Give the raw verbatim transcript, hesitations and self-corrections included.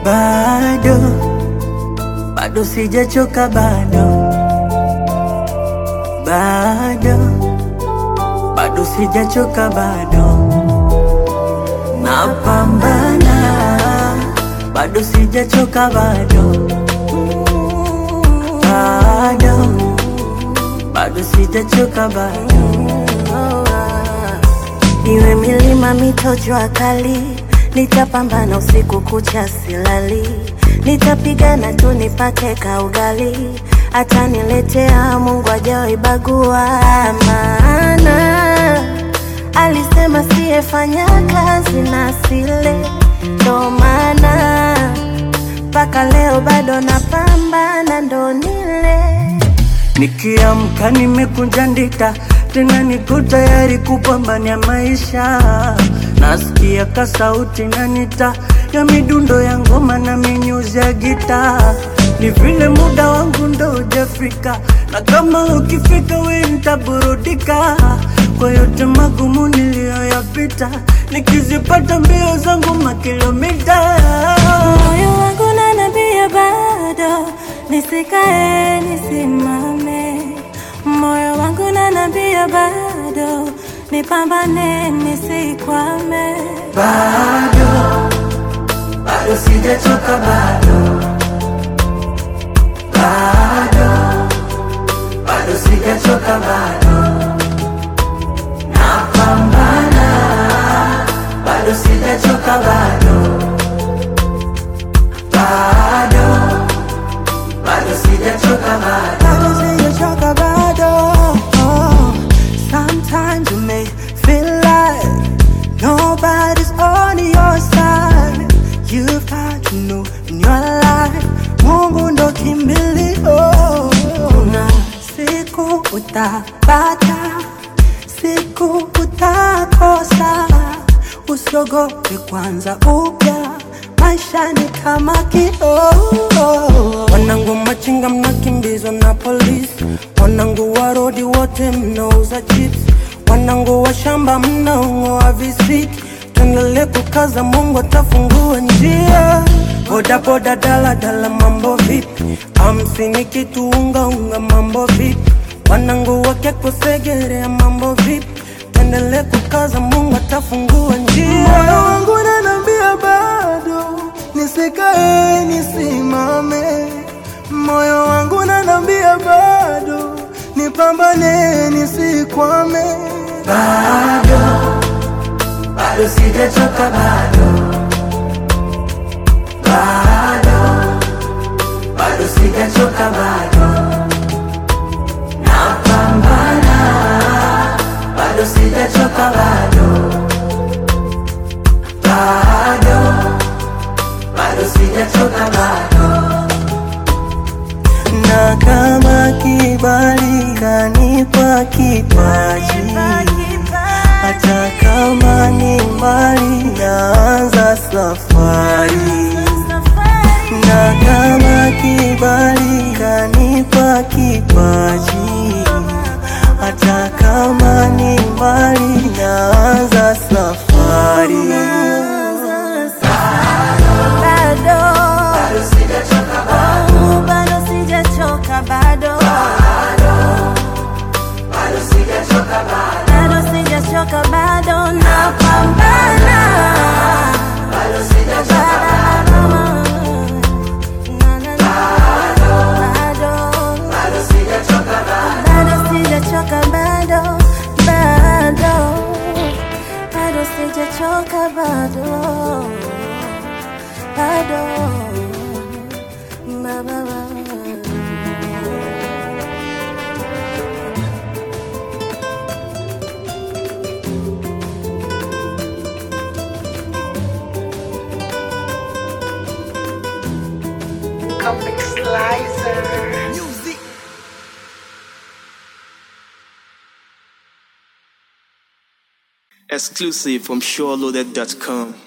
bado, bado sijachoka bado, bado, bado sijachoka bado, napambana, bado sijachoka bado, bado, bado sijachoka bado. Iwe milima, mito, jua kali, nitapambana usiku kucha silali, nitapigana tu nipate kaugali, hata niletea Mungu hajawahi bagua. Maana alisema siyefanya kazi na sile, ndo maana mpaka leo bado napambana ndo nile. Nikiamka nimekunja ndita, tena niko tayari kupambania maisha. Nasikia ka sauti nanita ya midundo ya ngoma na minyuzi ya gita. Ni vile muda wangu ndo hujafika, na kama ukifika we nitaburudika kwa yote magumu niliyoyapita, nikizipata mbio zangu makilomita. Moyo wangu unaniambia bado, nisikae nisimame. Moyo wangu unaniambia bado, nipambane nisikwame. Bado, bado sijachoka bado, bado, bado sijachoka bado, napambana, bado sijachoka bado, bado, bado sijachoka bado, bado sijachoka bado. Oh, sometimes you may feel like nobody's on your side. You've got to know in your life, Mungu ndo kimbilio. Kuna siku utapata, siku utakosa. Usiogope kwanza upya, maisha ni kama kioo. Wanangu machinga mnakimbizwa na polisi, wanangu wa rodi wote mnauza chips, wanangu wa shamba mnaongoa visiki. Tuendelee kukaza, Mungu atafungua njia. Boda boda dala dala mambo vipi, hamsini kitu unga unga mambo vipi, wanangu wake kusegerea mambo vipi. Tuendelee kukaza, Mungu atafungua njia. Moyo wangu unaniambia bado, nisikae nisimame. Moyo wangu unaniambia bado, nipambane nisikwame. bado, bado sijachoka bado, bado, bado sijachoka bado, napambana, bado sijachoka bado, bado, bado sijachoka bado. Na kama kibali kanipa kipaji, hata kama ni mbali naanza safari. Na kama kibali kanipa kipaji, hata kama ni mbali naanza safari. Bado, bado sijachoka bado, bado sijachoka bado, Bado sijachoka bado, bado sijachoka bado, napambana. bado sijachoka bado, Bado, bado sijachoka bado, bado sijachoka bado, bado, bado sijachoka bado, bado, ba ba ba. Comic Slicer. Exclusive from SureLoaded dot com.